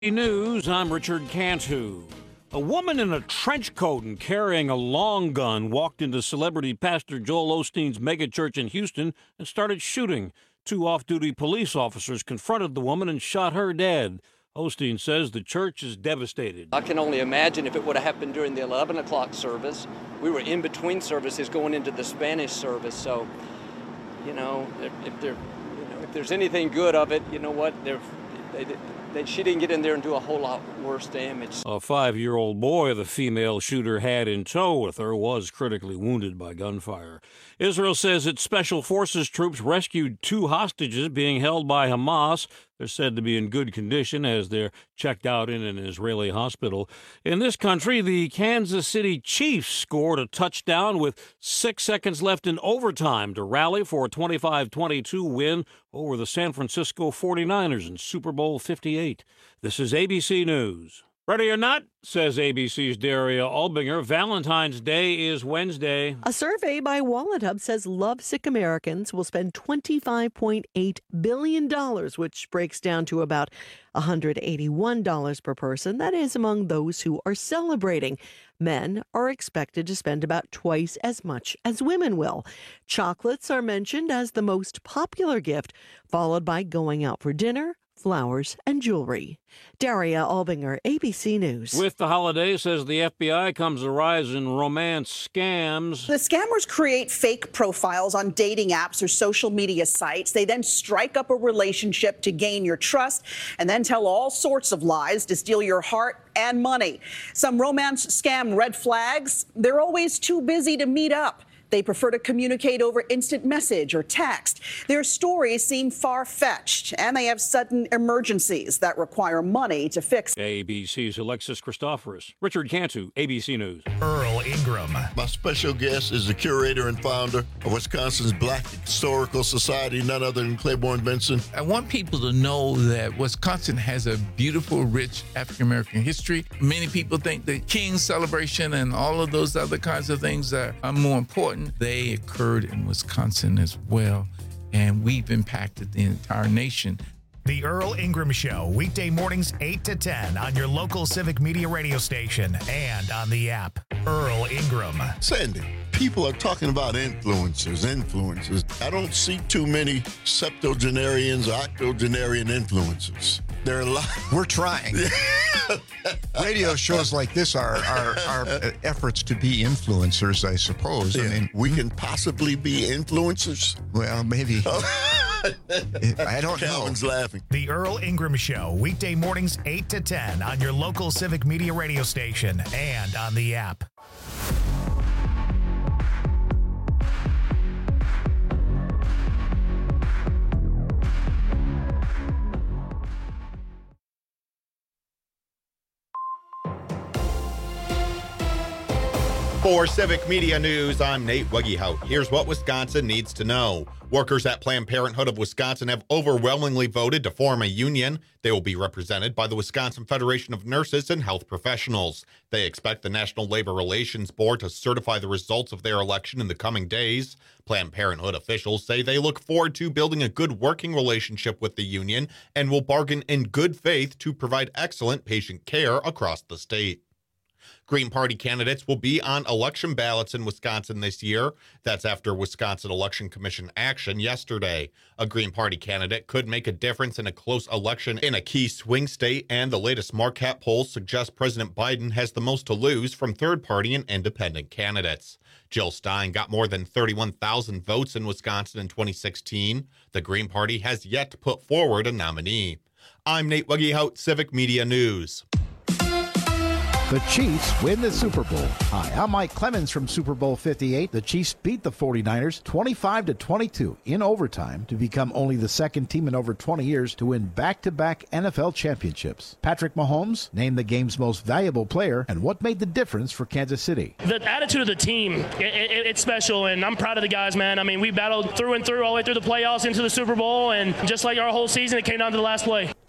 News, I'm Richard Cantu. A woman in a trench coat and carrying a long gun walked into celebrity pastor Joel Osteen's megachurch in Houston and started shooting. 2 off-duty police officers confronted the woman and shot her dead. Osteen says the church is devastated. I can only imagine if it would have happened during the 11 o'clock service. We were in between services going into the Spanish service, so, if there's anything good of it, you know what, she didn't get in there and do a whole lot worse damage. A 5-year-old boy the female shooter had in tow with her was critically wounded by gunfire. Israel says its special forces troops rescued 2 hostages being held by Hamas. They're said to be in good condition as they're checked out in an Israeli hospital. In this country, the Kansas City Chiefs scored a touchdown with 6 seconds left in overtime to rally for a 25-22 win over the San Francisco 49ers in Super Bowl 58. This is ABC News. Ready or not, says ABC's Daria Albinger, Valentine's Day is Wednesday. A survey by Wallet Hub says lovesick Americans will spend $25.8 billion, which breaks down to about $181 per person. That is among those who are celebrating. Men are expected to spend about twice as much as women will. Chocolates are mentioned as the most popular gift, followed by going out for dinner, flowers, and jewelry. Daria Albinger, ABC News. With the holiday, says the FBI, comes a rise in romance scams. The scammers create fake profiles on dating apps or social media sites. They then strike up a relationship to gain your trust and then tell all sorts of lies to steal your heart and money. Some romance scam red flags, they're always too busy to meet up. They prefer to communicate over instant message or text. Their stories seem far-fetched, and they have sudden emergencies that require money to fix. ABC's Alexis Christoforous. Richard Cantu, ABC News. Earl Ingram. My special guest is the curator and founder of Wisconsin's Black Historical Society, none other than Claiborne Benson. I want people to know that Wisconsin has a beautiful, rich African-American history. Many people think the King's celebration and all of those other kinds of things are more important. They occurred in Wisconsin as well, and we've impacted the entire nation. The Earl Ingram Show, weekday mornings 8 to 10 on your local Civic Media radio station and on the app. Earl Ingram. Sandy, people are talking about influencers. I don't see too many septuagenarians or octogenarian influencers. There are a lot. We're trying. Radio shows like this are efforts to be influencers, I suppose. Yeah. I mean, we can possibly be influencers. Well, maybe. I don't know. Calvin's laughing. The Earl Ingram Show, weekday mornings 8 to 10 on your local Civic Media radio station and on the app. For Civic Media News, I'm Nate Wuggehout. Here's what Wisconsin needs to know. Workers at Planned Parenthood of Wisconsin have overwhelmingly voted to form a union. They will be represented by the Wisconsin Federation of Nurses and Health Professionals. They expect the National Labor Relations Board to certify the results of their election in the coming days. Planned Parenthood officials say they look forward to building a good working relationship with the union and will bargain in good faith to provide excellent patient care across the state. Green Party candidates will be on election ballots in Wisconsin this year. That's after Wisconsin Election Commission action yesterday. A Green Party candidate could make a difference in a close election in a key swing state, and the latest Marquette polls suggest President Biden has the most to lose from third-party and independent candidates. Jill Stein got more than 31,000 votes in Wisconsin in 2016. The Green Party has yet to put forward a nominee. I'm Nate Wuggehout, Civic Media News. The Chiefs win the Super Bowl. Hi, I'm Mike Clemens from Super Bowl 58. The Chiefs beat the 49ers 25-22 in overtime to become only the second team in over 20 years to win back-to-back NFL championships. Patrick Mahomes named the game's most valuable player, and what made the difference for Kansas City? The attitude of the team, it's special, and I'm proud of the guys, man. I mean, we battled through and through all the way through the playoffs into the Super Bowl, and just like our whole season, it came down to the last play.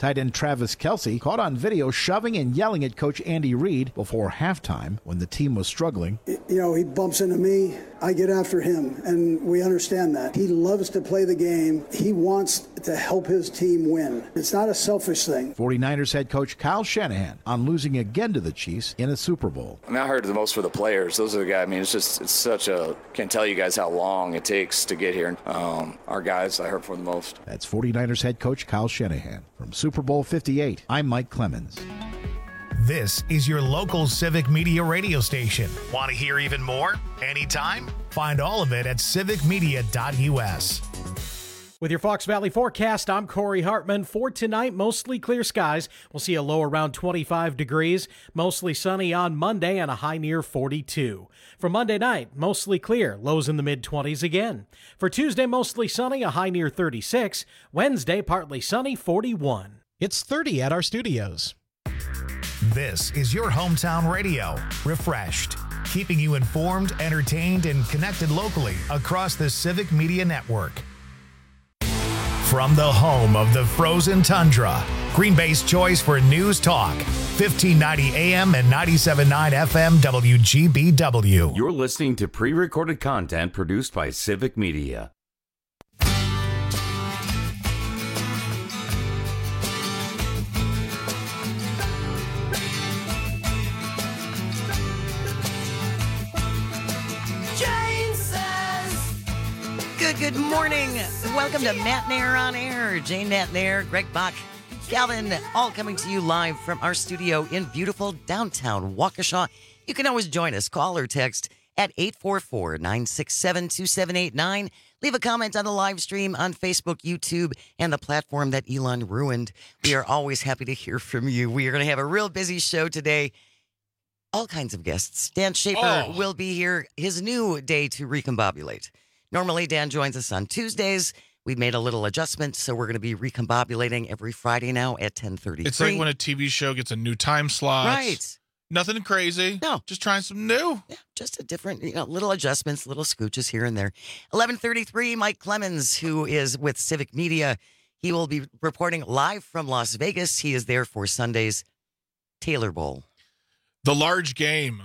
Tight end Travis Kelce caught on video shoving and yelling at Coach Andy Reid before halftime when the team was struggling. He bumps into me, I get after him, and we understand that. He loves to play the game. He wants to help his team win. It's not a selfish thing. 49ers head coach Kyle Shanahan on losing again to the Chiefs in a Super Bowl. I heard the most for the players. Those are the guys. It's such a, can't tell you guys how long it takes to get here. Our guys, I heard for the most. That's 49ers head coach Kyle Shanahan. From Super Bowl 58, I'm Mike Clemens. This is your local Civic Media radio station. Want to hear even more? Anytime? Find all of it at civicmedia.us. With your Fox Valley forecast, I'm Corey Hartman. For tonight, mostly clear skies. We'll see a low around 25 degrees. Mostly sunny on Monday and a high near 42. For Monday night, mostly clear. Lows in the mid-20s again. For Tuesday, mostly sunny, a high near 36. Wednesday, partly sunny, 41. It's 30 at our studios. This is your hometown radio. Refreshed. Keeping you informed, entertained, and connected locally across the Civic Media Network. From the home of the frozen tundra, Green Bay's choice for news talk, 1590 AM and 97.9 FM WGBW. You're listening to pre-recorded content produced by Civic Media. Good morning. Welcome to Matt Nair on Air. Jane Matt Nair, Greg Bach, Calvin, all coming to you live from our studio in beautiful downtown Waukesha. You can always join us. Call or text at 844-967-2789. Leave a comment on the live stream on Facebook, YouTube, and the platform that Elon ruined. We are always happy to hear from you. We are going to have a real busy show today. All kinds of guests. Dan Schaefer will be here. His new day to recombobulate. Normally, Dan joins us on Tuesdays. We've made a little adjustment, so we're going to be recombobulating every Friday now at 10:30. It's like when a TV show gets a new time slot. Right. Nothing crazy. No. Just trying something new. Yeah, just a different, little adjustments, little scooches here and there. 11:33, Mike Clemens, who is with Civic Media. He will be reporting live from Las Vegas. He is there for Sunday's Taylor Bowl. The large game.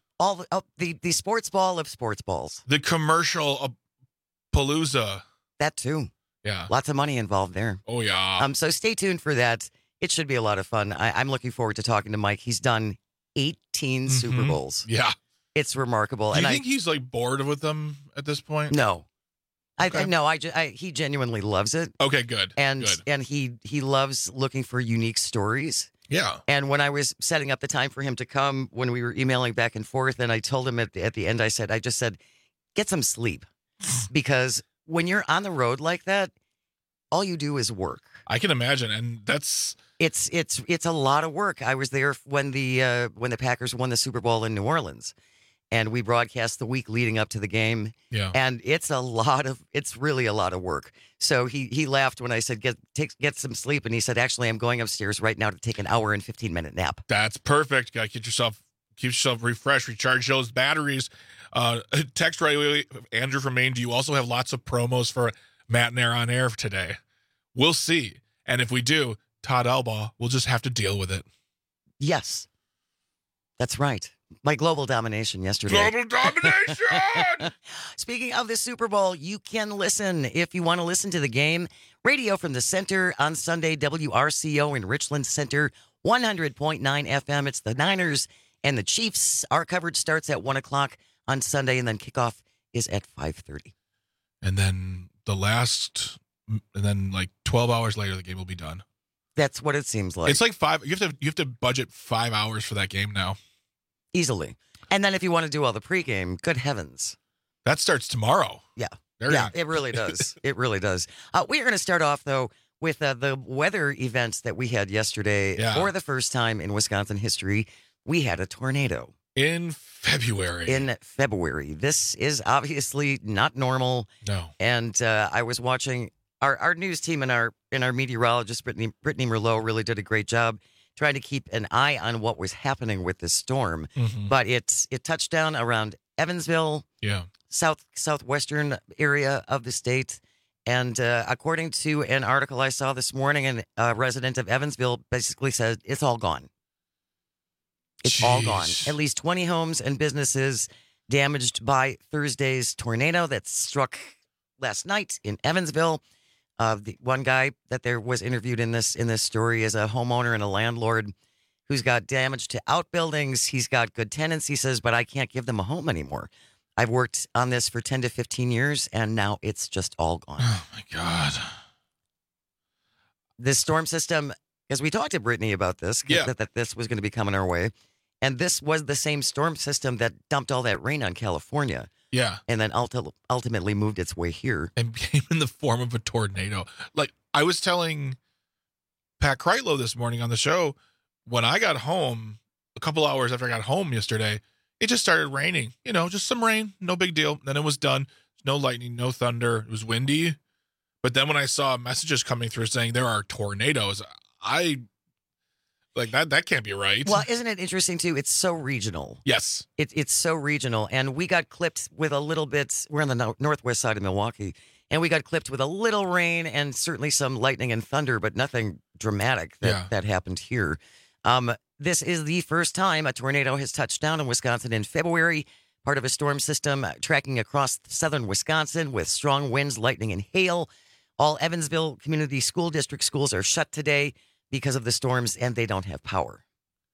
The sports ball of sports balls. The commercial palooza. That too. Yeah. Lots of money involved there. Oh, yeah. So stay tuned for that. It should be a lot of fun. I'm looking forward to talking to Mike. He's done 18 Super Bowls. Yeah. It's remarkable. Do you think he's bored with them at this point? No. Okay. He genuinely loves it. Okay, good. And he loves looking for unique stories. Yeah. And when I was setting up the time for him to come, when we were emailing back and forth, and I told him at the end, I just said, get some sleep. Because when you're on the road like that, all you do is work. I can imagine, and that's it's a lot of work. I was there when the Packers won the Super Bowl in New Orleans, and we broadcast the week leading up to the game. Yeah, and it's really a lot of work. So he laughed when I said get some sleep, and he said, actually, I'm going upstairs right now to take an hour and 15-minute nap. That's perfect. Got to keep yourself refreshed, recharge those batteries. Text right away, Andrew from Maine. Do you also have lots of promos for Matt Nair on Air today? We'll see. And if we do, Todd Elbaugh will just have to deal with it. Yes. That's right. My global domination yesterday. Global domination! Speaking of the Super Bowl, you can listen if you want to listen to the game. Radio from the Center on Sunday, WRCO in Richland Center, 100.9 FM. It's the Niners and the Chiefs. Our coverage starts at 1 o'clock on Sunday, and then kickoff is at 5:30. And then 12 hours later, the game will be done. That's what it seems like. It's like 5. You have to budget 5 hours for that game now. Easily. And then if you want to do all the pregame, good heavens. That starts tomorrow. Yeah. It really does. It really does. We are going to start off, though, with the weather events that we had yesterday. Yeah. For the first time in Wisconsin history, we had a tornado. In February. This is obviously not normal. No. And I was watching our news team and our meteorologist, Brittany Merlot, really did a great job trying to keep an eye on what was happening with this storm. Mm-hmm. But it touched down around Evansville, yeah, southwestern area of the state, And according to an article I saw this morning, a resident of Evansville basically said it's all gone. It's all gone. At least 20 homes and businesses damaged by Thursday's tornado that struck last night in Evansville. The one guy that there was interviewed in this story is a homeowner and a landlord who's got damage to outbuildings. He's got good tenants, he says, but I can't give them a home anymore. I've worked on this for 10 to 15 years, and now it's just all gone. Oh, my God. This storm system, because we talked to Brittany about this, that this was going to be coming our way, and this was the same storm system that dumped all that rain on California. Yeah. And then ultimately moved its way here. And came in the form of a tornado. Like, I was telling Pat Kreitlow this morning on the show, when I got home, a couple hours after I got home yesterday, it just started raining. You know, just some rain, no big deal. Then it was done. No lightning, no thunder. It was windy. But then when I saw messages coming through saying there are tornadoes, that can't be right. Well, isn't it interesting, too? It's so regional. Yes. It's so regional. And we got clipped with a little bit. We're on the northwest side of Milwaukee. And we got clipped with a little rain and certainly some lightning and thunder, but nothing dramatic that happened here. This is the first time a tornado has touched down in Wisconsin in February, part of a storm system tracking across southern Wisconsin with strong winds, lightning, and hail. All Evansville Community School District schools are shut today because of the storms, and they don't have power.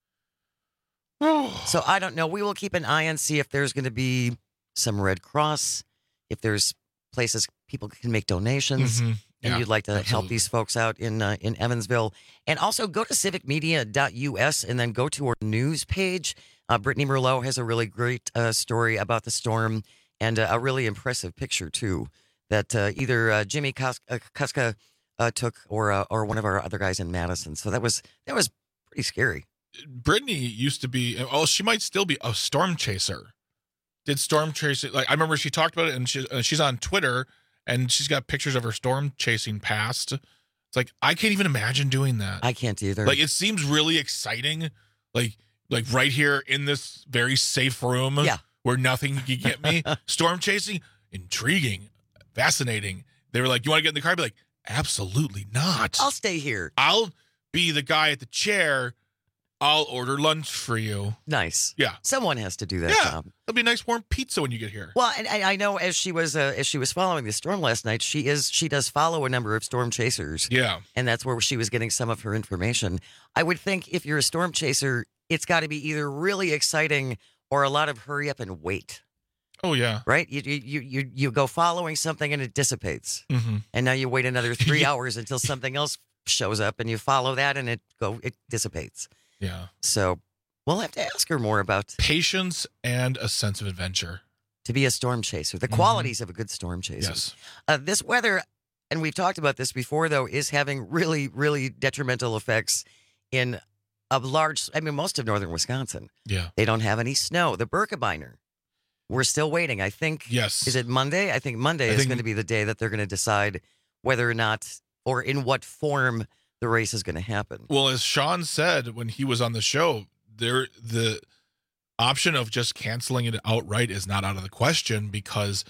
So I don't know. We will keep an eye and see if there's going to be some Red Cross, if there's places people can make donations. Mm-hmm. And you'd like to help these folks out in Evansville. And also go to civicmedia.us and then go to our news page. Brittany Merlot has a really great story about the storm and a really impressive picture, too, that either Jimmy Kuska took or one of our other guys in Madison. So that was pretty scary. Brittany used to be, she might still be a storm chaser. Did storm chasing, I remember she talked about it, and she's on Twitter, and she's got pictures of her storm chasing past. It's like, I can't even imagine doing that. I can't either. Like, it seems really exciting. Like right here in this very safe room where nothing can get me. Storm chasing, intriguing, fascinating. They were like, you want to get in the car? I'd be like, absolutely not. I'll stay here. I'll be the guy at the chair. I'll order lunch for you. Nice. Yeah. Someone has to do that job. There'll be a nice warm pizza when you get here. Well, and I know as she was following the storm last night, she does follow a number of storm chasers. Yeah. And that's where she was getting some of her information. I would think if you're a storm chaser, it's got to be either really exciting or a lot of hurry up and wait. Oh yeah. Right? You go following something and it dissipates. Mm-hmm. And now you wait another 3 hours until something else shows up and you follow that and it dissipates. Yeah. So we'll have to ask her more about patience and a sense of adventure. To be a storm chaser, the qualities of a good storm chaser. Yes. This weather, and we've talked about this before, though, is having really, really detrimental effects in most of northern Wisconsin. Yeah. They don't have any snow. The Birkebeiner, we're still waiting. I think. Yes. Is it Monday? I think Monday is going to be the day that they're going to decide whether or not, or in what form, the race is going to happen. Well, as Sean said when he was on the show, the option of just canceling it outright is not out of the question because,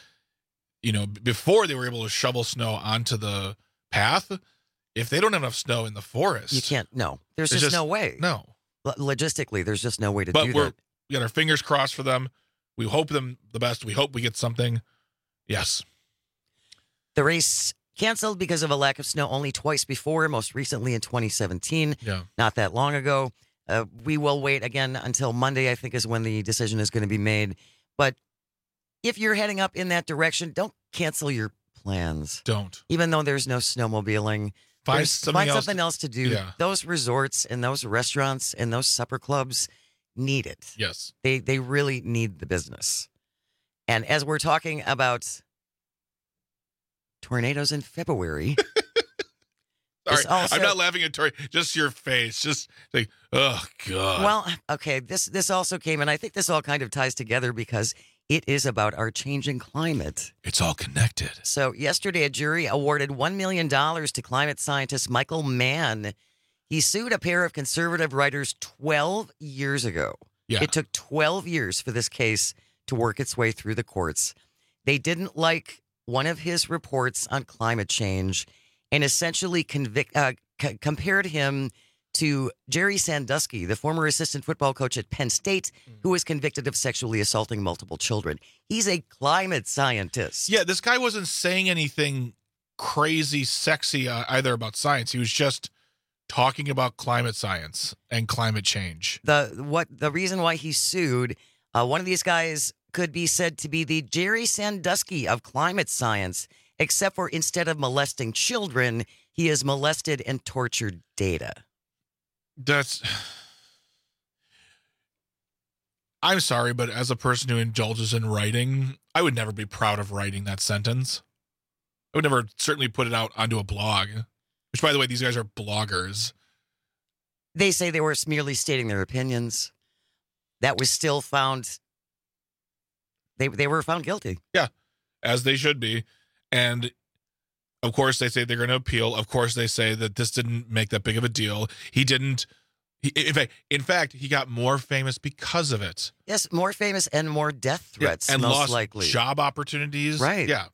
before they were able to shovel snow onto the path, if they don't have enough snow in the forest, you can't. No, there's just no way. No, logistically, there's just no way to do that. We got our fingers crossed for them. We hope them the best. We hope we get something. Yes. The race canceled because of a lack of snow only twice before, most recently in 2017. Yeah. Not that long ago. We will wait again until Monday, I think, is when the decision is going to be made. But if you're heading up in that direction, don't cancel your plans. Don't. Even though there's no snowmobiling. Find something else to do. Yeah. Those resorts and those restaurants and those supper clubs need it. Yes. They really need the business. And as we're talking about tornadoes in February. Sorry, I'm not laughing at Tori. Just your face. Just like, oh, God. Well, okay, this also came, and I think this all kind of ties together because it is about our changing climate. It's all connected. So yesterday, a jury awarded $1 million to climate scientist Michael Mann. He sued a pair of conservative writers 12 years ago. Yeah. It took 12 years for this case to work its way through the courts. They didn't like one of his reports on climate change and essentially compared him to Jerry Sandusky, the former assistant football coach at Penn State, who was convicted of sexually assaulting multiple children. He's a climate scientist. Yeah, this guy wasn't saying anything crazy sexy either about science. He was just talking about climate science and climate change. The reason why he sued, one of these guys could be said to be the Jerry Sandusky of climate science, except for instead of molesting children, he has molested and tortured data. I'm sorry, but as a person who indulges in writing, I would never be proud of writing that sentence. I would never certainly put it out onto a blog, which, by the way, these guys are bloggers. They say they were merely stating their opinions. That was still found. They were found guilty. Yeah, as they should be. And of course, they say they're going to appeal. Of course, they say that this didn't make that big of a deal. He didn't. In fact, he got more famous because of it. Yes, more famous and more death threats, and most lost likely. Job opportunities. Right. Yeah.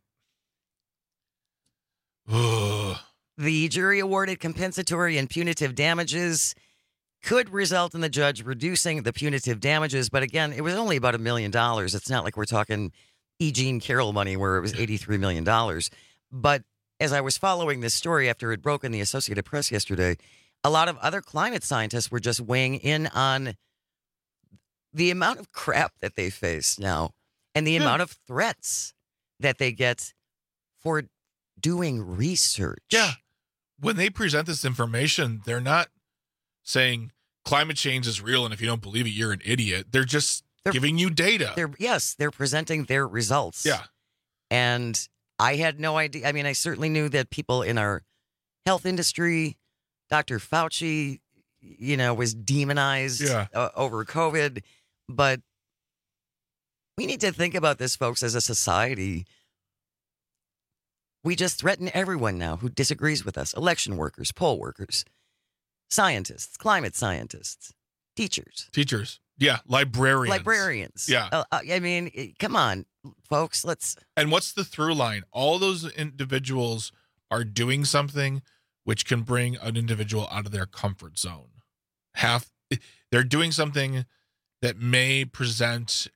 The jury awarded compensatory and punitive damages. Could result in the judge reducing the punitive damages. But again, it was only about $1 million. It's not like we're talking E. Jean Carroll money where it was $83 million. But as I was following this story after it broke in the Associated Press yesterday, a lot of other climate scientists were just weighing in on the amount of crap that they face now and the amount of threats that they get for doing research. Yeah. When they present this information, they're not saying climate change is real, and if you don't believe it, you're an idiot. They're giving you data. They're presenting their results. Yeah. And I had no idea. I mean, I certainly knew that people in our health industry, Dr. Fauci, was demonized over COVID. But we need to think about this, folks, as a society. We just threaten everyone now who disagrees with us. Election workers, poll workers, scientists, climate scientists, teachers. Yeah, librarians. Yeah. I mean, come on, folks, let's... And what's the through line? All those individuals are doing something which can bring an individual out of their comfort zone. They're doing something that may present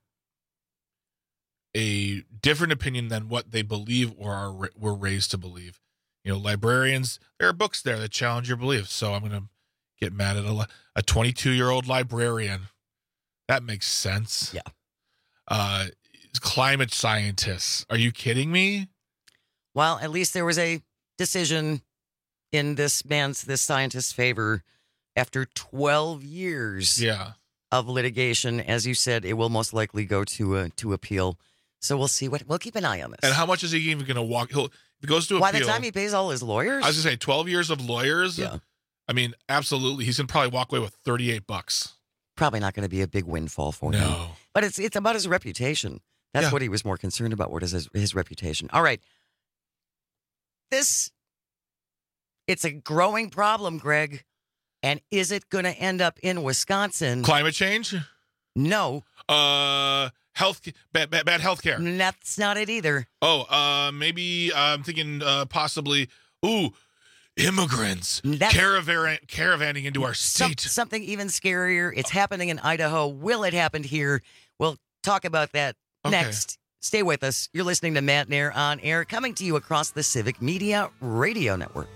a different opinion than what they believe or were raised to believe. Librarians, there are books there that challenge your beliefs. So I'm going to get mad at a 22-year-old librarian. That makes sense. Yeah. Climate scientists. Are you kidding me? Well, at least there was a decision in this scientist's favor after 12 years of litigation. As you said, it will most likely go to appeal. So we'll see we'll keep an eye on this. And how much is he even going to walk? If it goes to appeal. By the time he pays all his lawyers? I was going to say 12 years of lawyers. Yeah. I mean, absolutely. He's going to probably walk away with $38. Probably not going to be a big windfall for him. But it's about his reputation. That's what he was more concerned about. What is his reputation? All right. It's a growing problem, Greg. And is it going to end up in Wisconsin? Climate change? No. Bad health care. That's not it either. Oh, maybe I'm thinking possibly, immigrants caravanning into our state. Something even scarier. It's happening in Idaho. Will it happen here? We'll talk about that next. Stay with us. You're listening to Matt Nair on Air, coming to you across the Civic Media Radio Network.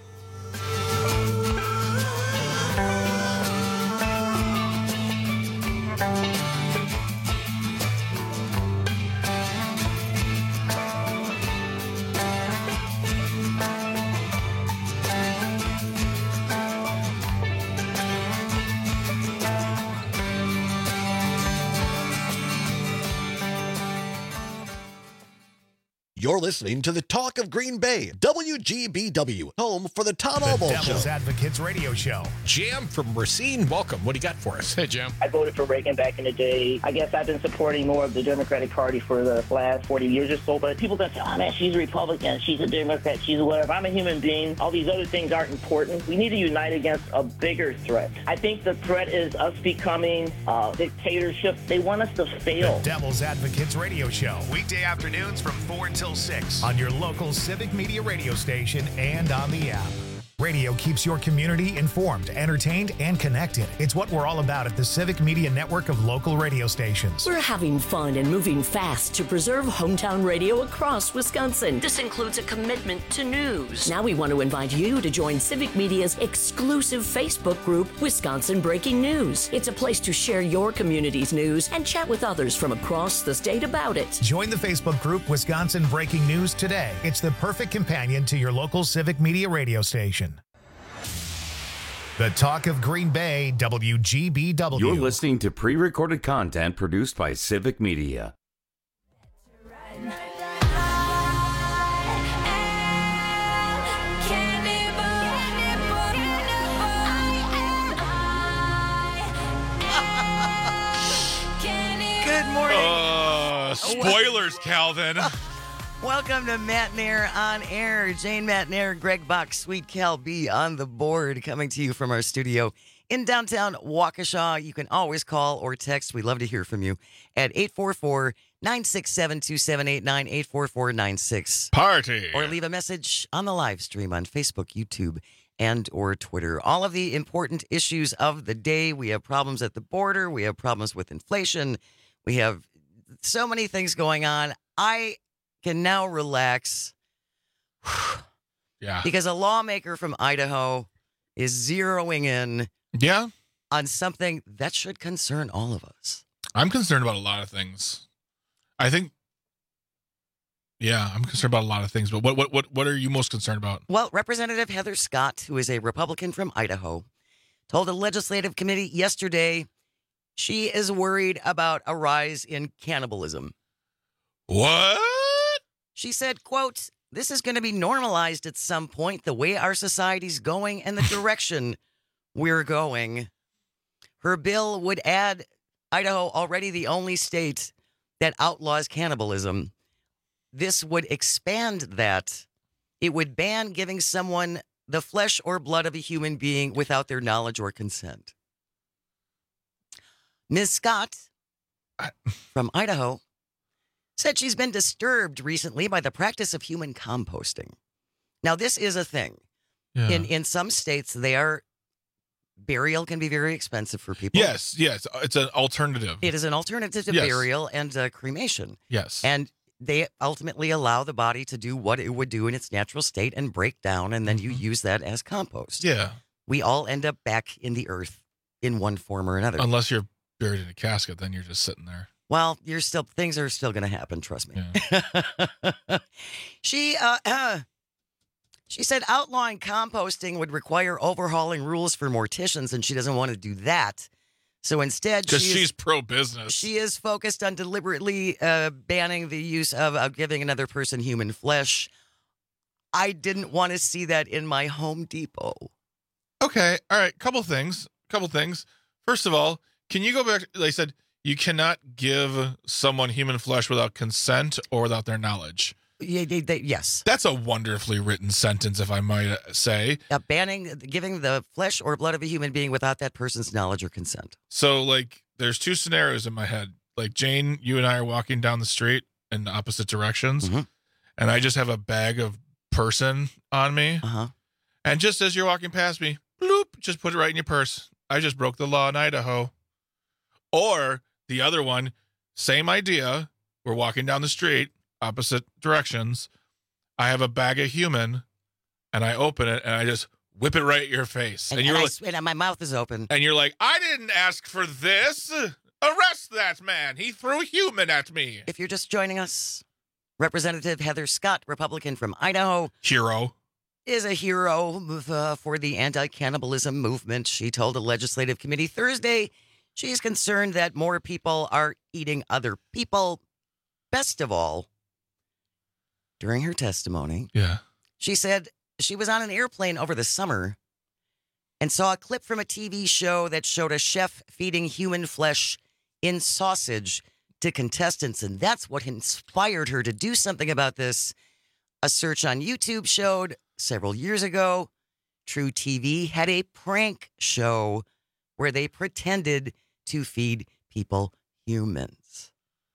You're listening to the Talk of Green Bay, WGBW, home for the Tom Albo Show. Devil's Advocates Radio Show. Jim from Racine, welcome. What do you got for us? Hey, Jim. I voted for Reagan back in the day. I guess I've been supporting more of the Democratic Party for the last 40 years or so, but people that say, oh man, she's a Republican, she's a Democrat, she's a whatever. I'm a human being. All these other things aren't important. We need to unite against a bigger threat. I think the threat is us becoming a dictatorship. They want us to fail. The Devil's Advocates Radio Show. Weekday afternoons from 4 until till 6 on your local Civic Media radio station and on the app. Radio keeps your community informed, entertained, and connected. It's what we're all about at the Civic Media network of local radio stations. We're having fun and moving fast to preserve hometown radio across Wisconsin. This includes a commitment to news. Now we want to invite you to join Civic Media's exclusive Facebook group, Wisconsin Breaking News. It's a place to share your community's news and chat with others from across the state about it. Join the Facebook group Wisconsin Breaking News today. It's the perfect companion to your local Civic Media radio station. The Talk of Green Bay, WGBW. You're listening to pre-recorded content produced by Civic Media. Good morning. Spoilers, Calvin. Welcome to Matt Nair on Air. Jane Matt Nair, Greg Bach, Sweet Cal B on the board, coming to you from our studio in downtown Waukesha. You can always call or text. We love to hear from you at 844-967-2789, 844-96. Party. Or leave a message on the live stream on Facebook, YouTube, and or Twitter. All of the important issues of the day. We have problems at the border. We have problems with inflation. We have so many things going on. I can now relax. Yeah. Because a lawmaker from Idaho is zeroing in on something that should concern all of us. I'm concerned about a lot of things. I think, I'm concerned about a lot of things, but what are you most concerned about? Well, Representative Heather Scott, who is a Republican from Idaho, told the legislative committee yesterday she is worried about a rise in cannibalism. What? She said, quote, "This is going to be normalized at some point, the way our society's going and the direction we're going." Her bill would add Idaho, already the only state that outlaws cannibalism. This would expand that. It would ban giving someone the flesh or blood of a human being without their knowledge or consent. Ms. Scott from Idaho said she's been disturbed recently by the practice of human composting. Now, this is a thing. Yeah. In some states, burial can be very expensive for people. Yes. It's an alternative. It is an alternative to burial and cremation. Yes. And they ultimately allow the body to do what it would do in its natural state and break down, and then you use that as compost. Yeah. We all end up back in the earth in one form or another. Unless you're buried in a casket, then you're just sitting there. Well, things are still going to happen. Trust me. Yeah. She said outlawing composting would require overhauling rules for morticians, and she doesn't want to do that. So instead, because she's pro-business, she is focused on deliberately banning the use of giving another person human flesh. I didn't want to see that in my Home Depot. Okay, all right. Couple things. First of all, can you go back? They said you cannot give someone human flesh without consent or without their knowledge. Yes. That's a wonderfully written sentence, if I might say. Banning giving the flesh or blood of a human being without that person's knowledge or consent. So, there's two scenarios in my head. Jane, you and I are walking down the street in opposite directions, and I just have a bag of person on me. And just as you're walking past me, bloop, just put it right in your purse. I just broke the law in Idaho. Or the other one, same idea. We're walking down the street, opposite directions. I have a bag of human, and I open it, and I just whip it right at your face. And you're and my mouth is open. And you're like, I didn't ask for this. Arrest that man. He threw human at me. If you're just joining us, Representative Heather Scott, Republican from Idaho. Hero. Is a hero for the anti-cannibalism movement. She told a legislative committee Thursday she's concerned that more people are eating other people. Best of all, during her testimony, she said she was on an airplane over the summer and saw a clip from a TV show that showed a chef feeding human flesh in sausage to contestants, and that's what inspired her to do something about this. A search on YouTube showed several years ago, True TV had a prank show where they pretended to feed people humans.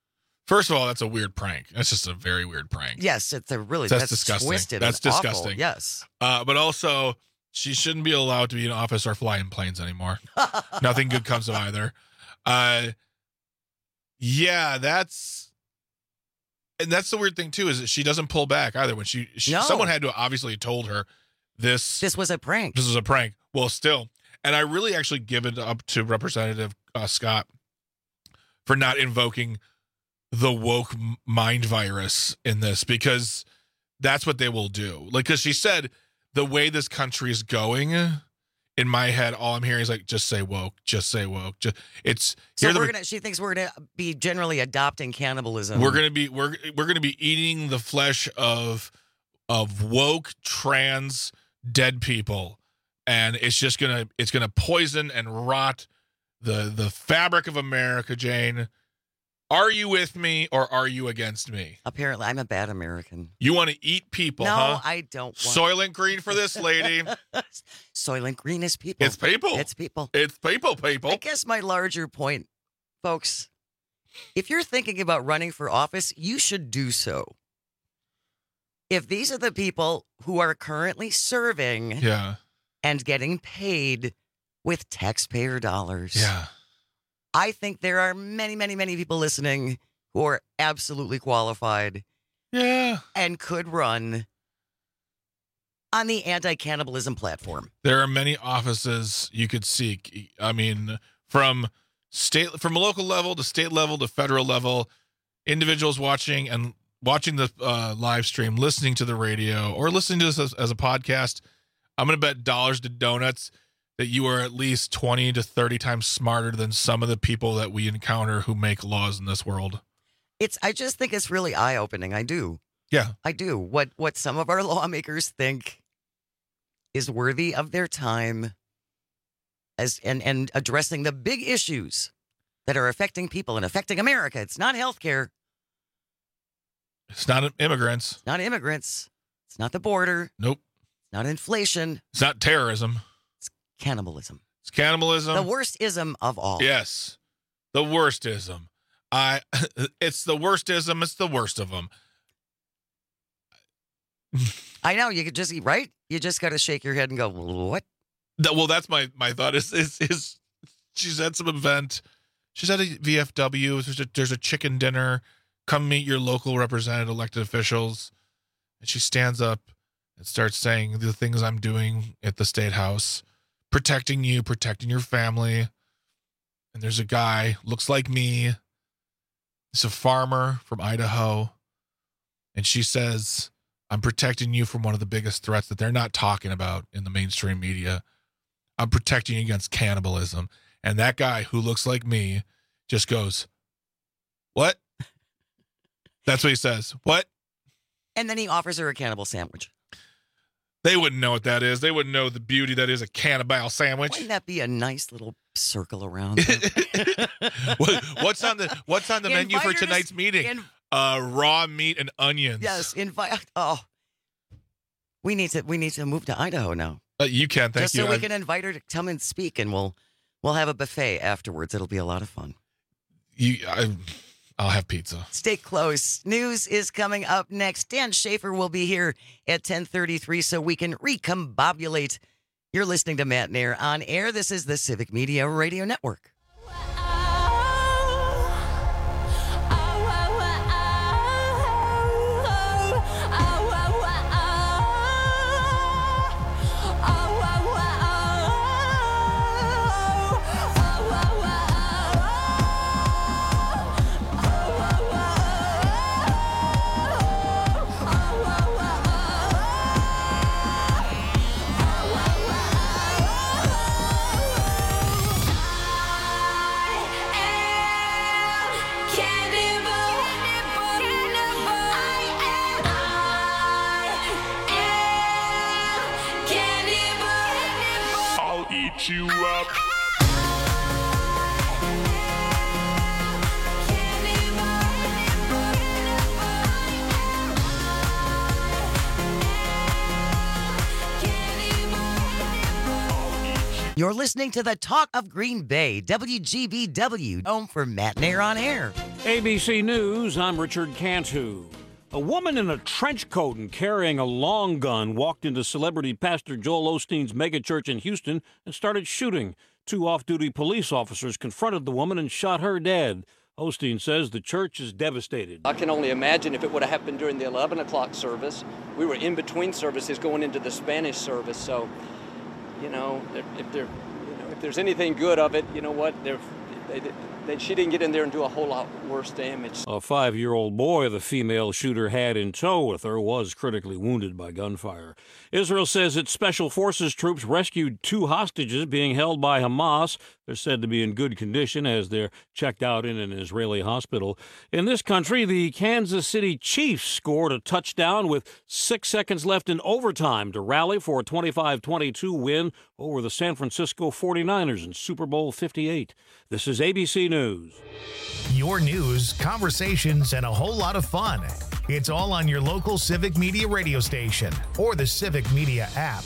First of all, that's a weird prank. That's just a very weird prank. Yes, it's a really that's disgusting. Twisted. That's and disgusting. Awful. Yes. But also, she shouldn't be allowed to be in office or fly in planes anymore. Nothing good comes of either. Yeah, that's the weird thing too, is that she doesn't pull back either. When someone had to obviously told her this was a prank. This was a prank. Well, still, and I really actually give it up to Representative Scott for not invoking the woke mind virus in this, because that's what they will do. Like, because she said the way this country is going, in my head, all I'm hearing is like, just say woke, just say woke. She thinks we're gonna be generally adopting cannibalism. We're gonna be eating the flesh of woke trans dead people, and it's gonna poison and rot the fabric of America. Jane, are you with me or are you against me? Apparently, I'm a bad American. You want to eat people, no, huh? I don't want Soylent Green for this lady. Soylent Green is people. It's people. It's people. It's people. I guess my larger point, folks, if you're thinking about running for office, you should do so. If these are the people who are currently serving and getting paid with taxpayer dollars. Yeah. I think there are many, many, many people listening who are absolutely qualified. Yeah. And could run on the anti-cannibalism platform. There are many offices you could seek. I mean, from local level to state level to federal level, individuals watching the live stream, listening to the radio, or listening to this as a podcast. I'm going to bet dollars to donuts that you are at least 20 to 30 times smarter than some of the people that we encounter who make laws in this world. I just think it's really eye-opening. I do. Yeah. I do. What some of our lawmakers think is worthy of their time and addressing the big issues that are affecting people and affecting America. It's not healthcare. It's not immigrants. Not immigrants. It's not the border. Nope. It's not inflation. It's not terrorism. Cannibalism. It's cannibalism. The worst ism of all. Yes. The worst ism. It's the worst ism. It's the worst of them. I know. You could just, right? You just got to shake your head and go, what? Well, that's my thought is she's at some event. She's at a VFW. There's a chicken dinner. Come meet your local representative, elected officials. And she stands up and starts saying the things I'm doing at the State House. Protecting you, protecting your family. And there's a guy, looks like me. He's a farmer from Idaho. And she says, I'm protecting you from one of the biggest threats that they're not talking about in the mainstream media. I'm protecting you against cannibalism. And that guy who looks like me just goes, what? That's what he says. What? And then he offers her a cannibal sandwich. They wouldn't know what that is. They wouldn't know the beauty that is a cannibal sandwich. Wouldn't that be a nice little circle around? What's on the menu for tonight's meeting? Raw meat and onions. Yes, Oh, we need to move to Idaho now. You can, thank you. Just so we can invite her to come and speak, and we'll have a buffet afterwards. It'll be a lot of fun. I'll have pizza. Stay close. News is coming up next. Dan Schaefer will be here at 10:33 so we can recombobulate. You're listening to Matt and Air on air. This is the Civic Media Radio Network. You're listening to the Talk of Green Bay, WGBW, home for Matt Nair on Air. ABC News, I'm Richard Cantu. A woman in a trench coat and carrying a long gun walked into celebrity pastor Joel Osteen's megachurch in Houston and started shooting. 2 off-duty police officers confronted the woman and shot her dead. Osteen says the church is devastated. I can only imagine if it would have happened during the 11 o'clock service. We were in between services going into the Spanish service, so, if there's anything good of it, you know what, she didn't get in there and do a whole lot worse damage. A 5-year-old boy the female shooter had in tow with her was critically wounded by gunfire. Israel says its special forces troops rescued 2 hostages being held by Hamas. They're said to be in good condition as they're checked out in an Israeli hospital. In this country, the Kansas City Chiefs scored a touchdown with 6 seconds left in overtime to rally for a 25-22 win over the San Francisco 49ers in Super Bowl 58. This is ABC News. Your news, conversations, and a whole lot of fun. It's all on your local Civic Media radio station or the Civic Media app.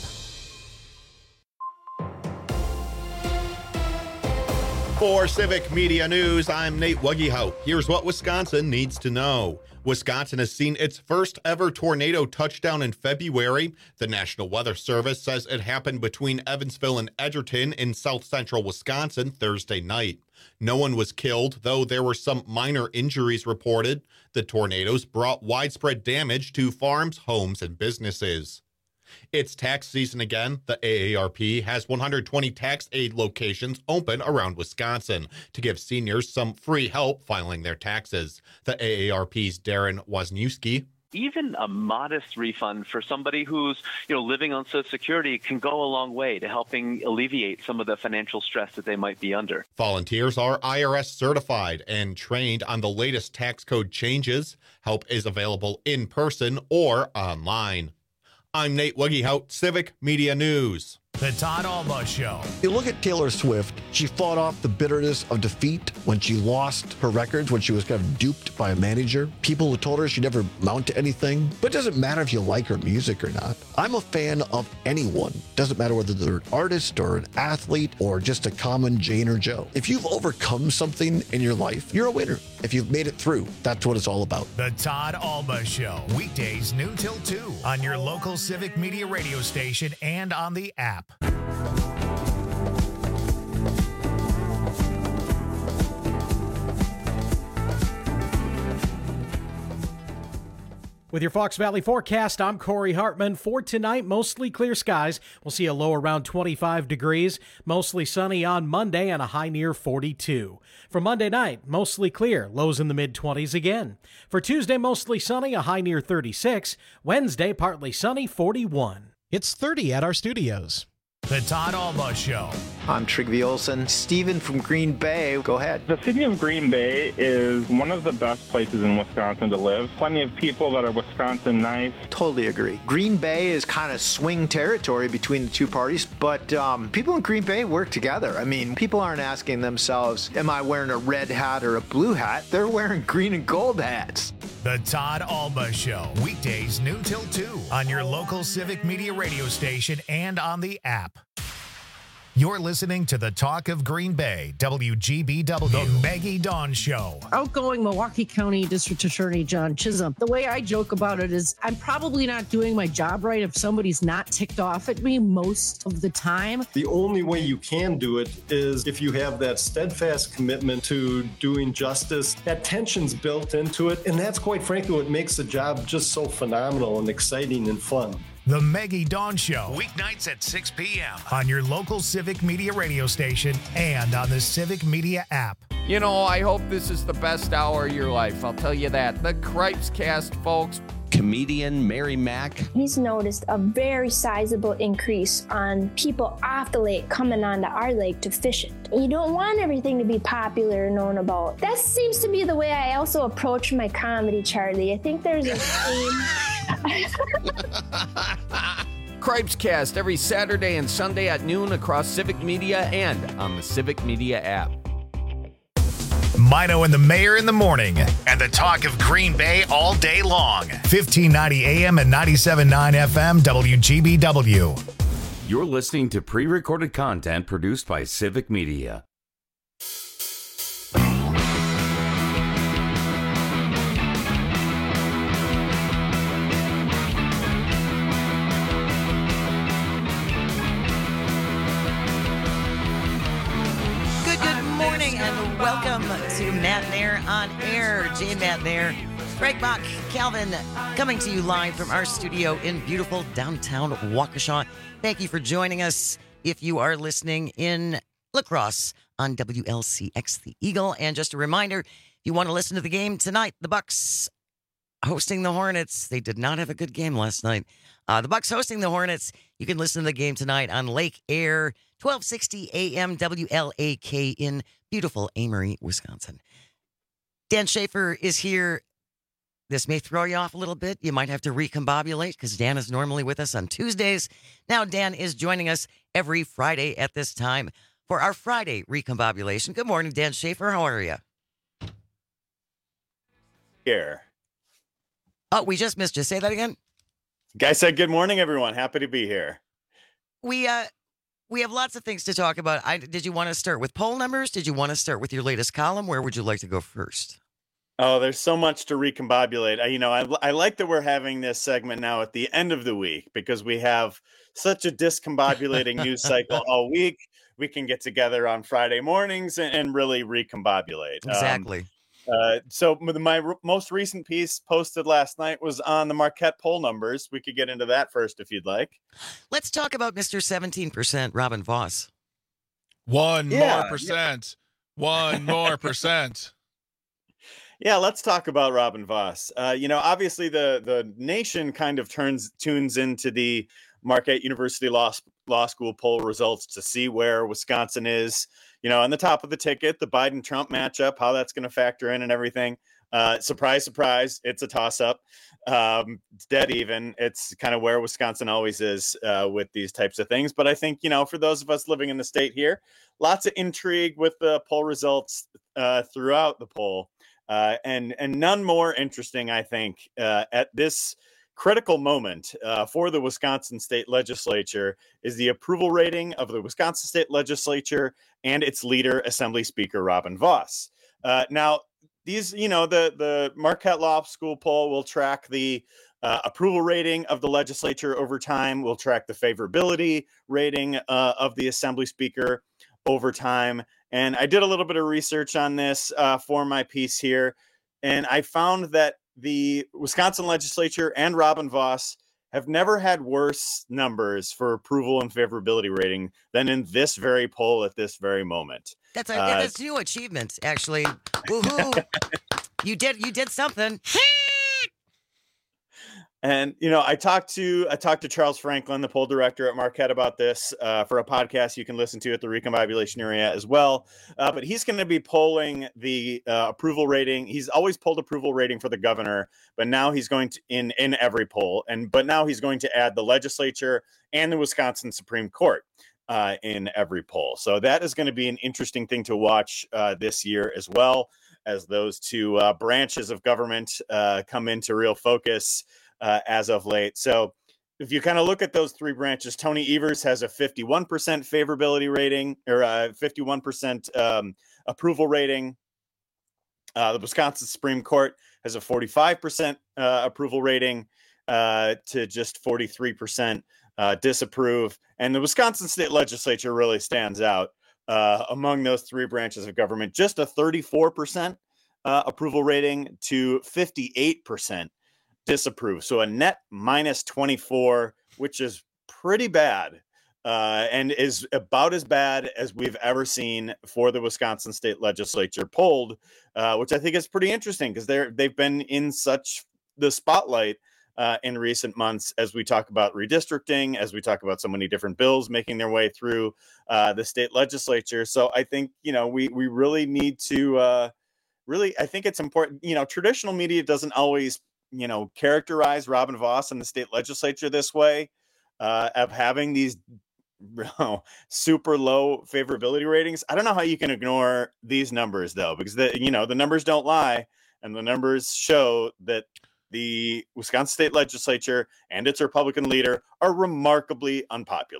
For Civic Media News, I'm Nate Wuggyhout. Here's what Wisconsin needs to know. Wisconsin has seen its first ever tornado touchdown in February. The National Weather Service says it happened between Evansville and Edgerton in south central Wisconsin Thursday night. No one was killed, though there were some minor injuries reported. The tornadoes brought widespread damage to farms, homes, and businesses. It's tax season again. The AARP has 120 tax aid locations open around Wisconsin to give seniors some free help filing their taxes. The AARP's Darren Wozniewski. Even a modest refund for somebody who's, living on Social Security can go a long way to helping alleviate some of the financial stress that they might be under. Volunteers are IRS certified and trained on the latest tax code changes. Help is available in person or online. I'm Nate Wuggyhout, Civic Media News. The Todd Alba Show. You look at Taylor Swift, she fought off the bitterness of defeat when she lost her records, when she was kind of duped by a manager. People who told her she'd never amount to anything. But it doesn't matter if you like her music or not. I'm a fan of anyone. Doesn't matter whether they're an artist or an athlete or just a common Jane or Joe. If you've overcome something in your life, you're a winner. If you've made it through, that's what it's all about. The Todd Alba Show. Weekdays noon till 2 on your local Civic Media radio station and on the app. With your Fox Valley forecast, I'm Corey Hartman. For tonight, mostly clear skies. We'll see a low around 25 degrees. Mostly sunny on Monday and a high near 42. For Monday night, mostly clear. Lows in the mid-20s again. For Tuesday, mostly sunny, a high near 36. Wednesday, partly sunny, 41. It's 30 at our studios. The Todd Alba Show. I'm Trygve Olsen. Steven from Green Bay. Go ahead. The city of Green Bay is one of the best places in Wisconsin to live. Plenty of people that are Wisconsin nice. Totally agree. Green Bay is kind of swing territory between the two parties, but people in Green Bay work together. I mean, people aren't asking themselves, am I wearing a red hat or a blue hat? They're wearing green and gold hats. The Todd Alba Show. Weekdays noon till 2 on your local Civic Media radio station and on the app. You're listening to the Talk of Green Bay, WGBW, the Maggie Dawn Show. Outgoing Milwaukee County District Attorney John Chisholm. The way I joke about it is I'm probably not doing my job right if somebody's not ticked off at me most of the time. The only way you can do it is if you have that steadfast commitment to doing justice. That tension's built into it, and that's quite frankly what makes the job just so phenomenal and exciting and fun. The Maggie Dawn Show, weeknights at 6 p.m. on your local Civic Media radio station and on the Civic Media app. You know, I hope this is the best hour of your life. I'll tell you that. The Cripes Cast, folks. Comedian Mary Mack. He's noticed a very sizable increase on people off the lake coming onto our lake to fish it. You don't want everything to be popular and known about. That seems to be the way I also approach my comedy, Charlie. I think there's a theme. Cripes Cast every Saturday and Sunday at noon across Civic Media and on the Civic Media app. Mino and the Mayor in the morning, and the Talk of Green Bay all day long. 1590 AM and 97.9 FM WGBW. You're listening to pre-recorded content produced by Civic Media. Good morning and welcome to Matt Nair on Air. Jay Matt Nair, Greg Bach, Calvin, coming to you live from our studio in beautiful downtown Waukesha. Thank you for joining us. If you are listening in La Crosse on WLCX The Eagle, and just a reminder, if you want to listen to the game tonight, the Bucks hosting the Hornets. They did not have a good game last night. The Bucks hosting the Hornets. You can listen to the game tonight on Lake Air, 1260 AM WLAK in beautiful Amory, Wisconsin. Dan Schaefer is here. This may throw you off a little bit. You might have to recombobulate because Dan is normally with us on Tuesdays. Now Dan is joining us every Friday at this time for our Friday recombobulation. Good morning, Dan Schaefer. How are you? Here. Oh, we just missed you. Say that again. Guy said, good morning, everyone. Happy to be here. We have lots of things to talk about. Did you want to start with poll numbers? Did you want to start with your latest column? Where would you like to go first? Oh, there's so much to recombobulate. I like that we're having this segment now at the end of the week because we have such a discombobulating news cycle all week. We can get together on Friday mornings and really recombobulate. Exactly. So my most recent piece posted last night was on the Marquette poll numbers. We could get into that first if you'd like. Let's talk about Mr. 17%, Robin Voss. One more percent. Yeah, let's talk about Robin Voss. Obviously the nation kind of tunes into the Marquette University Law School poll results to see where Wisconsin is, on the top of the ticket, the Biden-Trump matchup, how that's going to factor in and everything. Surprise, surprise, it's a toss-up. It's dead even. It's kind of where Wisconsin always is with these types of things. But I think, for those of us living in the state here, lots of intrigue with the poll results throughout the poll. And none more interesting, I think, at this critical moment for the Wisconsin State Legislature is the approval rating of the Wisconsin State Legislature and its leader, Assembly Speaker Robin Voss. Now, these, the Marquette Law School poll will track the approval rating of the legislature over time. We'll track the favorability rating of the Assembly Speaker over time. And I did a little bit of research on this for my piece here, and I found that the Wisconsin legislature and Robin Voss have never had worse numbers for approval and favorability rating than in this very poll at this very moment. That's a new achievement, actually. Woohoo! You did something. And, I talked to Charles Franklin, the poll director at Marquette, about this for a podcast you can listen to at the Recombobulation area as well. But he's going to be polling the approval rating. He's always polled approval rating for the governor, but now he's going to in every poll. But now he's going to add the legislature and the Wisconsin Supreme Court in every poll. So that is going to be an interesting thing to watch this year as well, as those two branches of government come into real focus as of late. So if you kind of look at those three branches, Tony Evers has a 51% favorability rating, or 51% approval rating. The Wisconsin Supreme Court has a 45% approval rating to just 43% disapprove. And the Wisconsin State Legislature really stands out among those three branches of government. Just a 34% approval rating to 58% disapprove. So a net minus 24, which is pretty bad and is about as bad as we've ever seen for the Wisconsin State Legislature polled, which I think is pretty interesting because they've been in such the spotlight in recent months as we talk about redistricting, as we talk about so many different bills making their way through the state legislature. So I think, we really need to I think it's important, traditional media doesn't always characterize Robin Voss and the state legislature this way, of having these super low favorability ratings. I don't know how you can ignore these numbers though, because the numbers don't lie, and the numbers show that the Wisconsin State Legislature and its Republican leader are remarkably unpopular.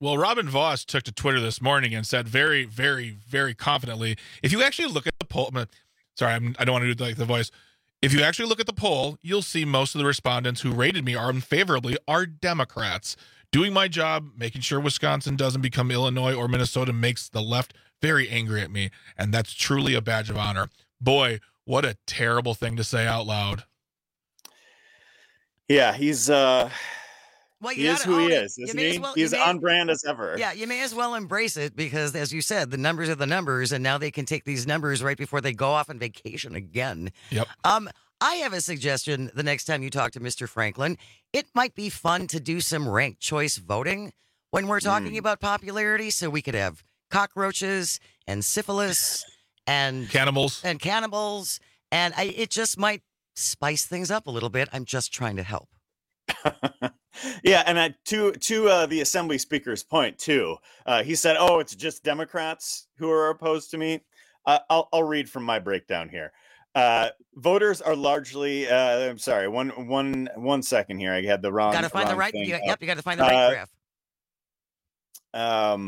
Well, Robin Vos took to Twitter this morning and said very, very, very confidently, if you actually look at the poll, I don't want to do like the voice. If you actually look at the poll, you'll see most of the respondents who rated me unfavorably are Democrats. Doing my job, making sure Wisconsin doesn't become Illinois or Minnesota makes the left very angry at me, and that's truly a badge of honor. Boy, what a terrible thing to say out loud. Yeah, he's he is who he is, isn't he? He's on brand as ever. Yeah, you may as well embrace it because, as you said, the numbers are the numbers, and now they can take these numbers right before they go off on vacation again. Yep. I have a suggestion the next time you talk to Mr. Franklin. It might be fun to do some ranked choice voting when we're talking about popularity, so we could have cockroaches and syphilis and cannibals. And it just might spice things up a little bit. I'm just trying to help. Yeah, and to the Assembly Speaker's point too, he said, "Oh, it's just Democrats who are opposed to me." I'll read from my breakdown here. Voters are largely. I'm sorry. One second here. I had the wrong. Got to find the right. thing. You got to find the right graph.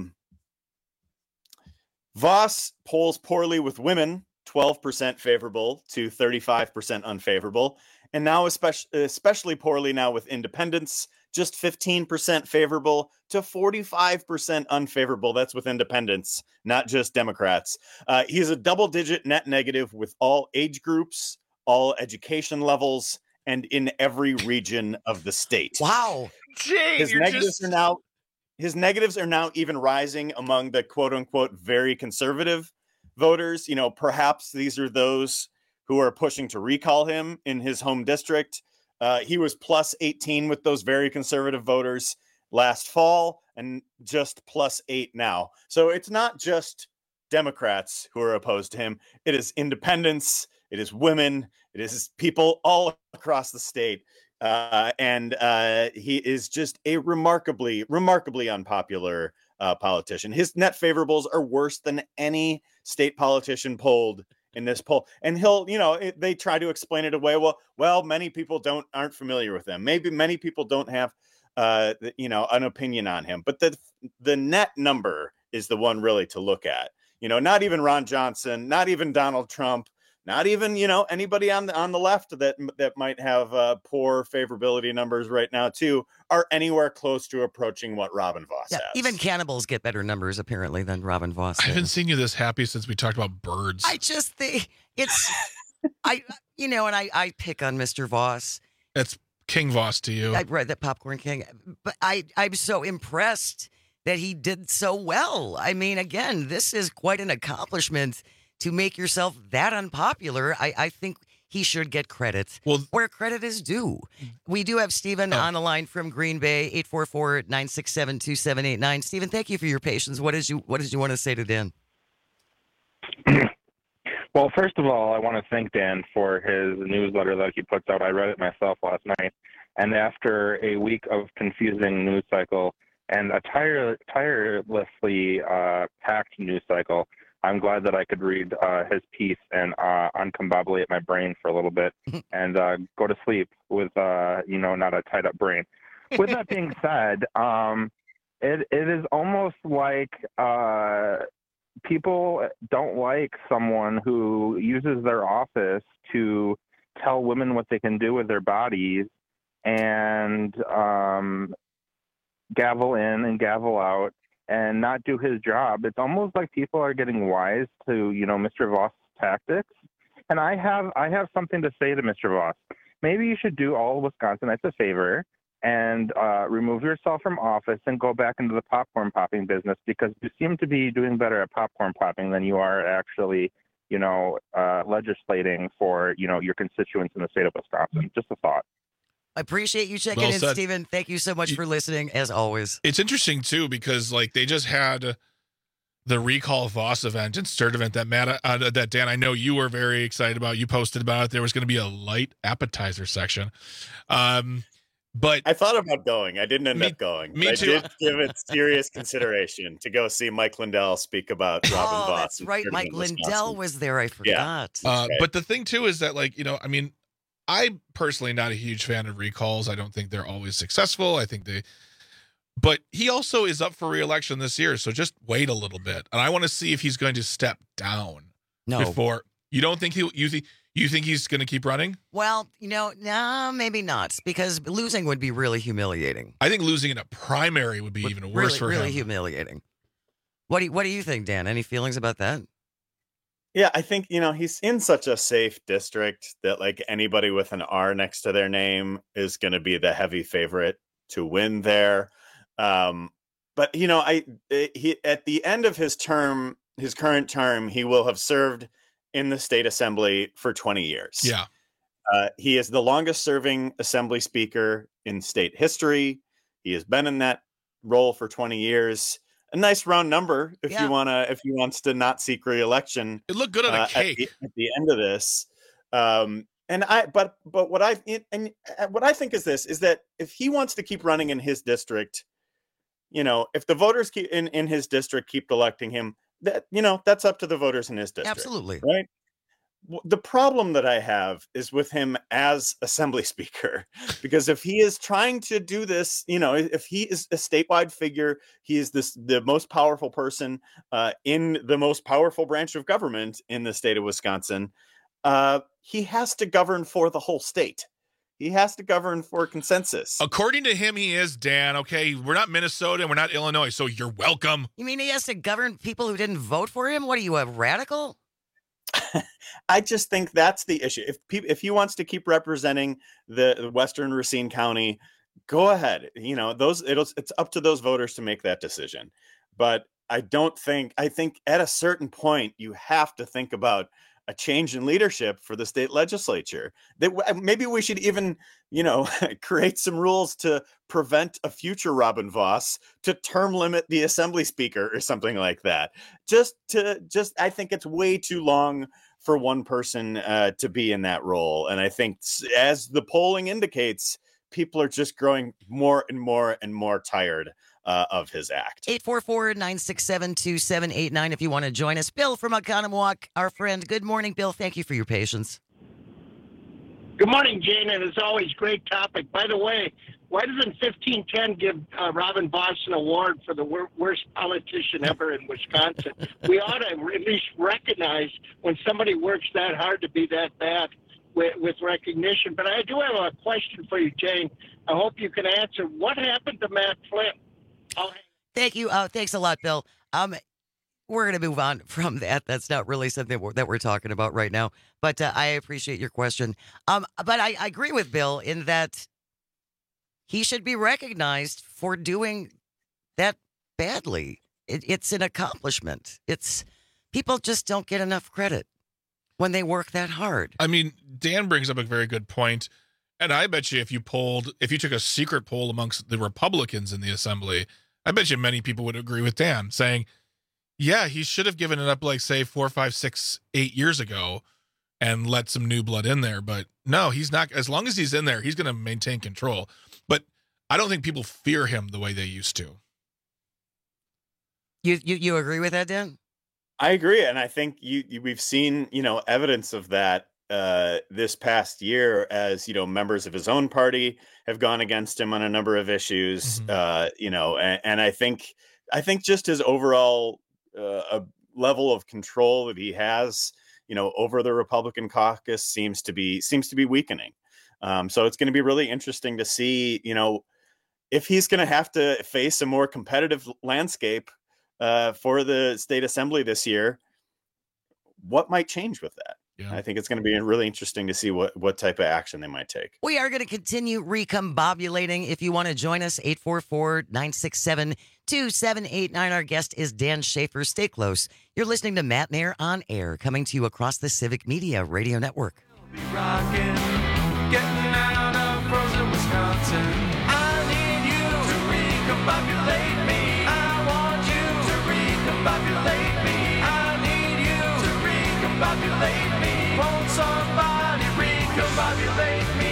Vos polls poorly with women, 12% favorable to 35% unfavorable. And now especially poorly now with independents, just 15% favorable to 45% unfavorable. That's with independents, not just Democrats. He's a double-digit net negative with all age groups, all education levels, and in every region of the state. Wow. Jay, His negatives are now even rising among the quote-unquote very conservative voters. Perhaps these are those who are pushing to recall him in his home district. He was plus 18 with those very conservative voters last fall and just plus 8 now. So it's not just Democrats who are opposed to him. It is independents. It is women. It is people all across the state. And he is just a remarkably unpopular politician. His net favorables are worse than any state politician polled in this poll. And they try to explain it away. Well, many people aren't familiar with them. Maybe many people don't have, an opinion on him, but the net number is the one really to look at. Not even Ron Johnson, not even Donald Trump, not even, anybody on the left that might have poor favorability numbers right now too, are anywhere close to approaching what Robin Vos has. Even cannibals get better numbers apparently than Robin Vos. I haven't seen you this happy since we talked about birds. I just think it's, I pick on Mr. Vos. It's King Vos to you. I read that Popcorn King, but I'm so impressed that he did so well. I mean, again, this is quite an accomplishment to make yourself that unpopular. I think he should get credit where credit is due. We do have Stephen on the line from Green Bay, 844-967-2789. Stephen, thank you for your patience. What did you want to say to Dan? Well, first of all, I want to thank Dan for his newsletter that he puts out. I read it myself last night. And after a week of confusing news cycle and a tirelessly packed news cycle, I'm glad that I could read his piece and uncombobulate my brain for a little bit and go to sleep with, not a tied up brain. With that being said, it is almost like people don't like someone who uses their office to tell women what they can do with their bodies and gavel in and gavel out and not do his job. It's almost like people are getting wise to, Mr. Vos' tactics. And I have something to say to Mr. Vos. Maybe you should do all of Wisconsinites a favor and remove yourself from office and go back into the popcorn popping business, because you seem to be doing better at popcorn popping than you are actually, legislating for, your constituents in the state of Wisconsin. Just a thought. I appreciate you checking in, Stephen. Thank you so much for listening, as always. It's interesting, too, because, they just had the Recall Vos event and Sturt event that that Dan, I know you were very excited about. You posted about it. There was going to be a light appetizer section. But I thought about going. I didn't end up going. Me too. I did give it serious consideration to go see Mike Lindell speak about Robin Vos. That's right. Mike Lindell was there. I forgot. Yeah. But the thing, too, is that, I'm personally not a huge fan of recalls. I don't think they're always successful. I think But he also is up for re-election this year, so just wait a little bit. And I want to see if he's going to step down. No. Before you don't think you think he's going to keep running? Well, no, maybe not, because losing would be really humiliating. I think losing in a primary would be even worse for him. Really humiliating. What do you think, Dan? Any feelings about that? Yeah, I think, he's in such a safe district that like anybody with an R next to their name is going to be the heavy favorite to win there. But he at the end of his term, his current term, he will have served in the state assembly for 20 years. Yeah. He is the longest serving assembly speaker in state history. He has been in that role for 20 years. A nice round number if he wants to not seek re-election. It looked good on a cake at the end of this. But what I think is that if he wants to keep running in his district, if the voters in his district keep electing him, that's up to the voters in his district. Absolutely. Right. The problem that I have is with him as assembly speaker, because if he is trying to do this, if he is a statewide figure, he is the most powerful person in the most powerful branch of government in the state of Wisconsin. He has to govern for the whole state. He has to govern for consensus. According to him, he is, Dan. Okay, we're not Minnesota and we're not Illinois, so you're welcome. You mean he has to govern people who didn't vote for him? What are you, a radical? I just think that's the issue. If he wants to keep representing the Western Racine County, go ahead. It's up to those voters to make that decision. But I think at a certain point you have to think about a change in leadership for the state legislature. That maybe we should even, create some rules to prevent a future Robin Vos to term limit the assembly speaker or something like that. I think it's way too long for one person to be in that role. And I think as the polling indicates, people are just growing more and more and more tired of his act. 844-967-2789 if you want to join us. Bill from Oconomowoc, our friend. Good morning, Bill. Thank you for your patience. Good morning, Jane, and as always, great topic. By the way, why doesn't 1510 give Robin Vos an award for the worst politician ever in Wisconsin? We ought to at least recognize when somebody works that hard to be that bad with recognition. But I do have a question for you, Jane. I hope you can answer. What happened to Matt Flynn? Thank you. Thanks a lot, Bill. We're going to move on from that. That's not really something that we're talking about right now. But I appreciate your question. But I agree with Bill in that he should be recognized for doing that badly. It's an accomplishment. People just don't get enough credit when they work that hard. I mean, Dan brings up a very good point. And I bet you if you took a secret poll amongst the Republicans in the assembly, I bet you many people would agree with Dan saying, yeah, he should have given it up like, say, 4, 5, 6, 8 years ago and let some new blood in there. But no, he's not. As long as he's in there, he's going to maintain control. But I don't think people fear him the way they used to. You agree with that, Dan? I agree. And I think we've seen, evidence of that this past year as, members of his own party have gone against him on a number of issues, and I think just his overall level of control that he has, over the Republican caucus seems to be weakening. So it's going to be really interesting to see, if he's going to have to face a more competitive landscape for the state assembly this year, what might change with that? Yeah. I think it's going to be really interesting to see what type of action they might take. We are going to continue recombobulating. If you want to join us, 844-967-2789. Our guest is Dan Schaefer. Stay close. You're listening to Matt Mayer on Air, coming to you across the Civic Media Radio Network. Be rocking, getting out of frozen Wisconsin. I need you to recombobulate me. I want you to recombobulate me. I need you to recombobulate me. Won't somebody recombobulate me?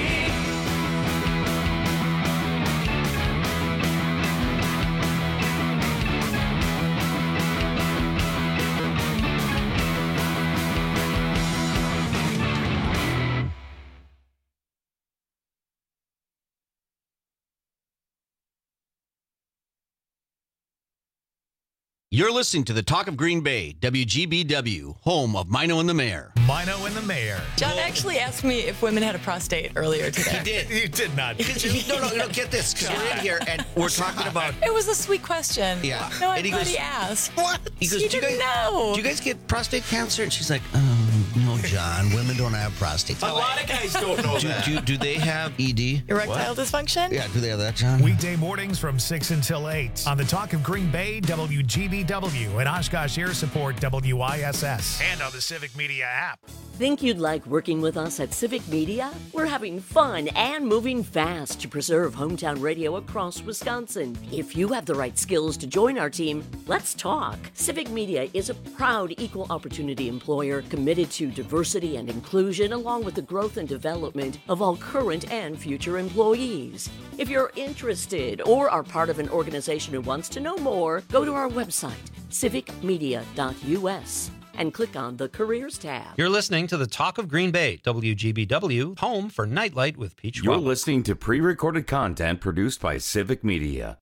You're listening to the Talk of Green Bay, WGBW, home of Mino and the Mayor. Mino and the Mayor. John actually asked me if women had a prostate earlier today. He did. You did not. No, get this. Because we're in here and we're talking about... It was a sweet question. Yeah. No, And he everybody goes, asked. What? He goes, You do you didn't guys know. Do you guys get prostate cancer? And she's like, no, John. Women don't have prostate. A lot of guys don't know that. Do they have ED? Erectile dysfunction? Yeah, do they have that, John? Weekday mornings from 6 until 8 on the Talk of Green Bay, WGBW, and Oshkosh Air Support, WISS, and on the Civic Media app. Think you'd like working with us at Civic Media? We're having fun and moving fast to preserve hometown radio across Wisconsin. If you have the right skills to join our team, let's talk. Civic Media is a proud equal opportunity employer committed to diversity and inclusion, along with the growth and development of all current and future employees. If you're interested or are part of an organization who wants to know more, go to our website, civicmedia.us, and click on the Careers tab. You're listening to the Talk of Green Bay, WGBW, home for Nightlight with Peach You're Wellness. listening to pre-recorded content produced by Civic Media.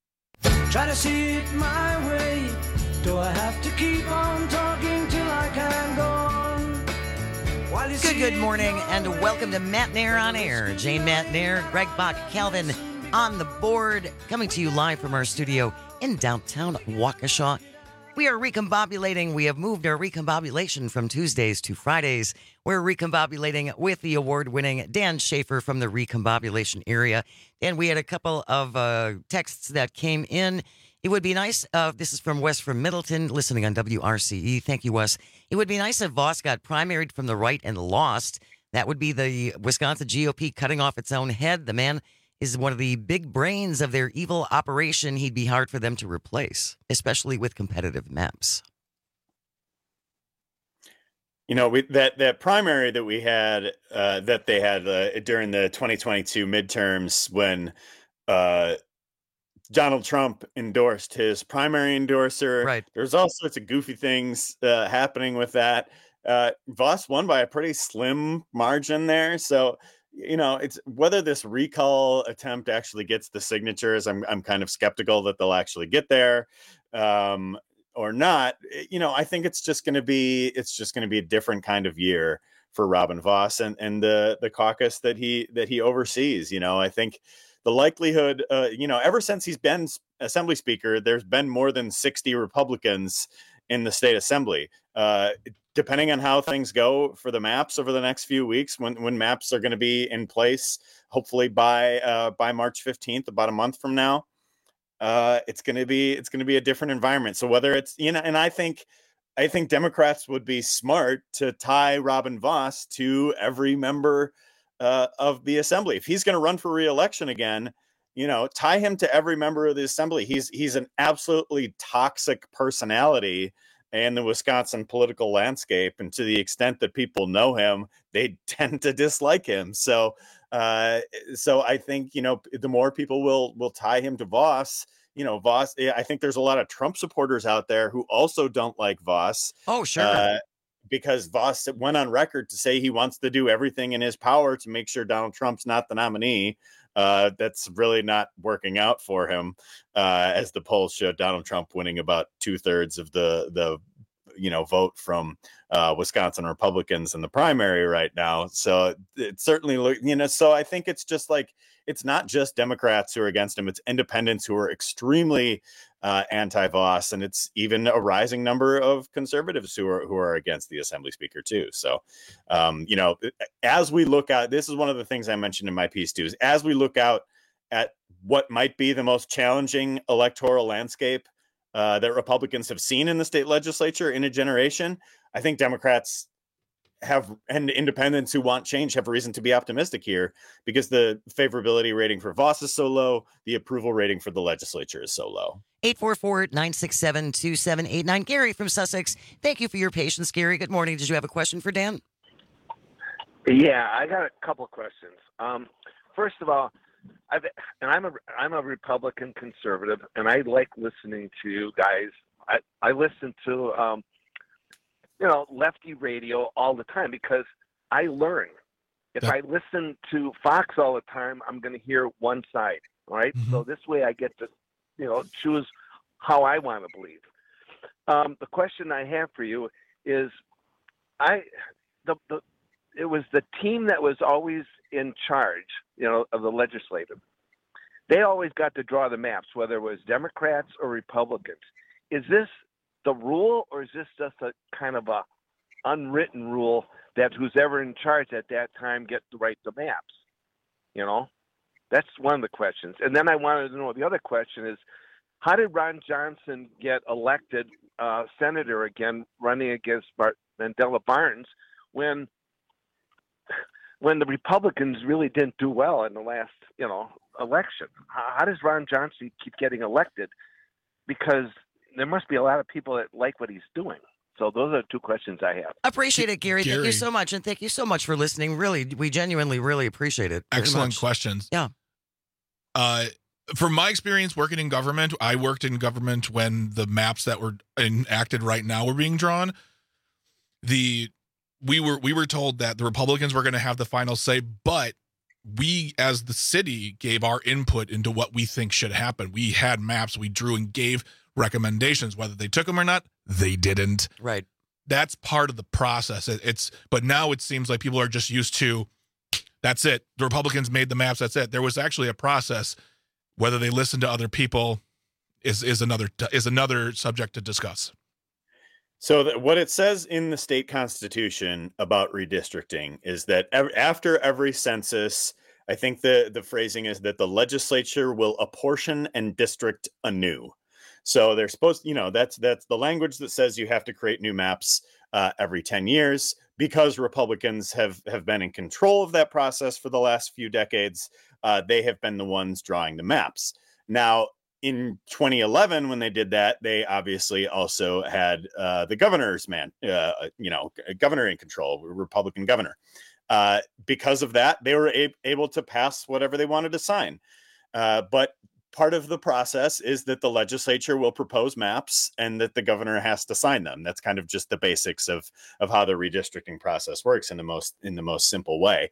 Try to see it my way. Do I have to keep on talking till I can go on? While you see Good it morning, and welcome to Matt Nair on Air. Jane Matt Nair, Greg Bach, Calvin on the board, coming to you live from our studio in downtown Waukesha. We are recombobulating. We have moved our recombobulation from Tuesdays to Fridays. We're recombobulating with the award-winning Dan Schaefer from the recombobulation area. And we had a couple of texts that came in. It would be nice, this is from Wes from Middleton, listening on WRCE. Thank you, Wes. It would be nice if Voss got primaried from the right and lost. That would be the Wisconsin GOP cutting off its own head. The man is one of the big brains of their evil operation. He'd be hard for them to replace, especially with competitive maps. You know, that primary that we had, that they had during the 2022 midterms when Donald Trump endorsed his primary endorser. Right. There's all sorts of goofy things happening with that. Voss won by a pretty slim margin there. So, you know, it's whether this recall attempt actually gets the signatures. I'm kind of skeptical that they'll actually get there or not. You know, I think it's just going to be a different kind of year for Robin Voss and the caucus that he oversees. You know, I think the likelihood, you know, ever since he's been Assembly Speaker, there's been more than 60 Republicans in the state assembly. Depending on how things go for the maps over the next few weeks, when maps are going to be in place, hopefully by March 15th, about a month from now, it's going to be a different environment. So whether it's, you know, and I think Democrats would be smart to tie Robin Voss to every member of the assembly. If he's going to run for re-election again, you know, tie him to every member of the assembly. He's an absolutely toxic personality in the Wisconsin political landscape, and to the extent that people know him, they tend to dislike him. So I think, you know, the more people will tie him to Voss. You know, Voss, I think there's a lot of Trump supporters out there who also don't like Voss. Oh, sure. Because Voss went on record to say he wants to do everything in his power to make sure Donald Trump's not the nominee. That's really not working out for him, as the polls showed Donald Trump winning about 2/3 of the vote from Wisconsin Republicans in the primary right now. So it certainly, you know, so I think it's just like, it's not just Democrats who are against him, it's independents who are extremely anti-Voss, and it's even a rising number of conservatives who are against the Assembly Speaker too. So, you know, as we look out, this is one of the things I mentioned in my piece too, is as we look out at what might be the most challenging electoral landscape that Republicans have seen in the state legislature in a generation, I think Democrats and independents who want change have reason to be optimistic here, because the favorability rating for Voss is so low, the approval rating for the legislature is so low. 844-967-2789. Gary from Sussex, thank you for your patience, Gary. Good morning. Did you have a question for Dan? Yeah, I got a couple of questions. First of all, I'm a Republican conservative, and I like listening to you guys. I listen to lefty radio all the time because I learn. If I listen to Fox all the time, I'm going to hear one side. All right. Mm-hmm. So this way I get to, choose how I want to believe. The question I have for you is, it was the team that was always in charge, of the legislative. They always got to draw the maps, whether it was Democrats or Republicans. Is this the rule, or is this just a kind of a unwritten rule that who's ever in charge at that time gets to write the maps? That's one of the questions. And then I wanted to know, the other question is, how did Ron Johnson get elected senator again, running against Mandela Barnes, when the Republicans really didn't do well in the last, election? How does Ron Johnson keep getting elected? Because there must be a lot of people that like what he's doing. So those are two questions I have. Appreciate it, Gary. Thank you so much. And thank you so much for listening. Really, we genuinely really appreciate it. Excellent questions. Yeah. From my experience working in government, I worked in government when the maps that were enacted right now were being drawn. We were told that the Republicans were going to have the final say, but we as the city gave our input into what we think should happen. We had maps, we drew and gave recommendations. Whether they took them or not, they didn't. Right. That's part of the process. But now it seems like people are just used to, that's it. The Republicans made the maps, that's it. There was actually a process. Whether they listen to other people is another subject to discuss. So what it says in the state constitution about redistricting is that after every census, I think the phrasing is that the legislature will apportion and district anew. So they're supposed, that's the language that says you have to create new maps every 10 years. Because Republicans have been in control of that process for the last few decades, they have been the ones drawing the maps. Now, in 2011, when they did that, they obviously also had the governor's governor in control, Republican governor. Because of that, they were able to pass whatever they wanted to sign. But part of the process is that the legislature will propose maps and that the governor has to sign them. That's kind of just the basics of how the redistricting process works in the most simple way.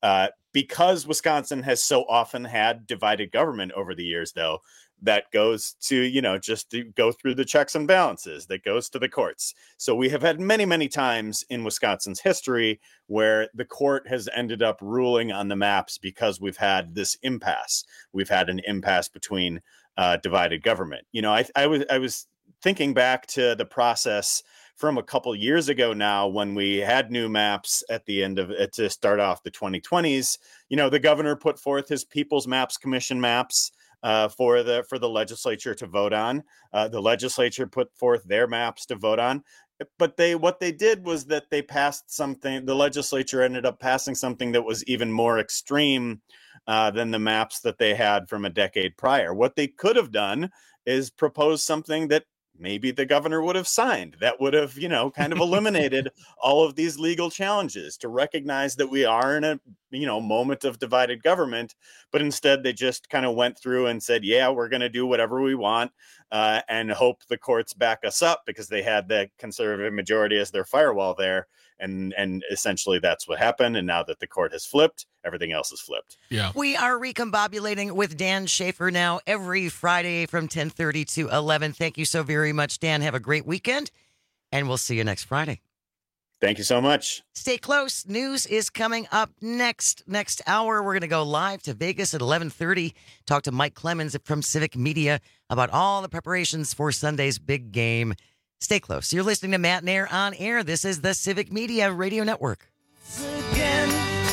Because Wisconsin has so often had divided government over the years, though, that goes to, just to go through the checks and balances, that goes to the courts. So we have had many, many times in Wisconsin's history where the court has ended up ruling on the maps because we've had this impasse. We've had an impasse between divided government. I was thinking back to the process from a couple years ago now, when we had new maps at the end of it to start off the 2020s. The governor put forth his People's Maps Commission maps for the legislature to vote on. The legislature put forth their maps to vote on. But what they did was that they passed something. The legislature ended up passing something that was even more extreme than the maps that they had from a decade prior. What they could have done is propose something that maybe the governor would have signed. That would have, kind of eliminated all of these legal challenges, to recognize that we are in a, moment of divided government. But instead, they just kind of went through and said, yeah, we're going to do whatever we want and hope the courts back us up, because they had the conservative majority as their firewall there. And essentially that's what happened. And now that the court has flipped, everything else is flipped. Yeah. We are recombobulating with Dan Schaefer now every Friday from 10:30 to 11. Thank you so very much, Dan. Have a great weekend, and we'll see you next Friday. Thank you so much. Stay close. News is coming up next hour. We're going to go live to Vegas at 11:30. Talk to Mike Clemens from Civic Media about all the preparations for Sunday's big game. Stay close. You're listening to Matt and Air on Air. This is the Civic Media Radio Network. Again,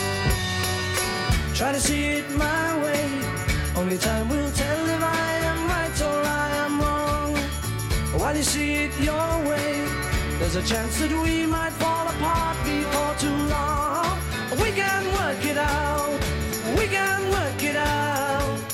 try to see it my way. Only time will tell if I am right or I am wrong. While you see it your way, there's a chance that we might fall apart before too long. We can work it out. We can work it out.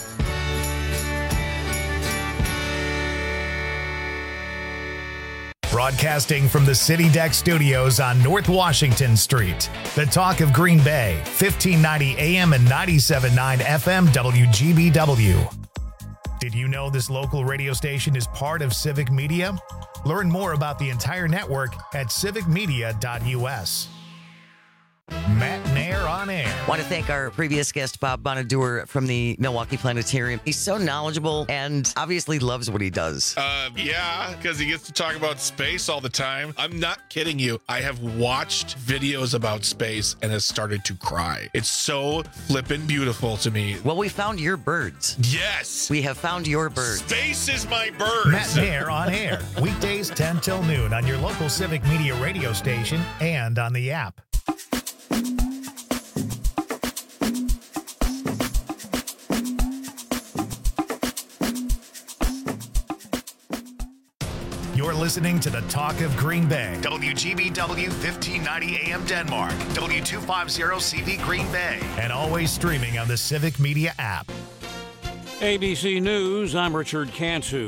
Broadcasting from the City Deck Studios on North Washington Street. The talk of Green Bay, 1590 AM and 97.9 FM WGBW. Did you know this local radio station is part of Civic Media? Learn more about the entire network at civicmedia.us. Matt and Air on Air Want to thank our previous guest, Bob Bonadur from the Milwaukee Planetarium. He's so knowledgeable and obviously loves what he does. Yeah, because he gets to talk about space all the time. I'm not kidding you. I have watched videos about space and has started to cry. It's so flippin' beautiful to me. Well, we found your birds. Yes. We have found your birds. Space is my birds. Matt Nair on air. Weekdays 10 till noon on your local Civic Media radio station and on the app. You're listening to the Talk of Green Bay. WGBW 1590 AM Denmark. W250CV Green Bay. And always streaming on the Civic Media app. ABC News, I'm Richard Cantu.